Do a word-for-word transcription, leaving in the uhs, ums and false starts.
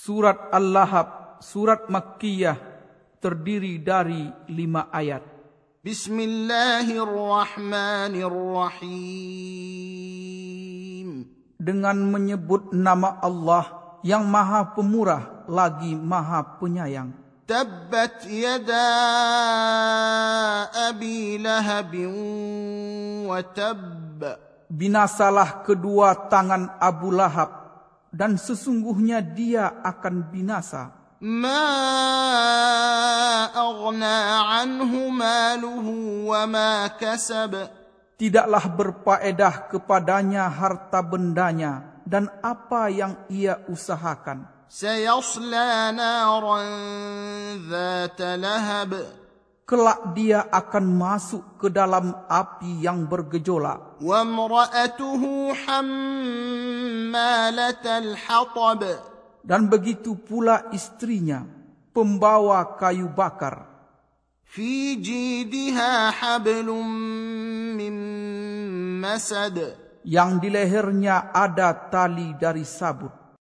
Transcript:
Surat Al-Lahab, surat Makkiyah, terdiri dari lima ayat. Bismillahirrahmanirrahim. Dengan menyebut nama Allah yang Maha Pemurah lagi Maha Penyayang. Tabbat yada abi lahabin wa tabb. Binasalah kedua tangan Abu Lahab, dan sesungguhnya dia akan binasa. Ma aghna anhu maluhu wa ma kasab. Tidaklah berfaedah kepadanya harta bendanya dan apa yang ia usahakan. Sayasla naran dhata lahab. Kelak dia akan masuk ke dalam api yang bergejolak. Wa imra'atuhu hammalatal hatab. Dan begitu pula istrinya, pembawa kayu bakar. Fi jidha hablum min masad. Yang di lehernya ada tali dari sabut.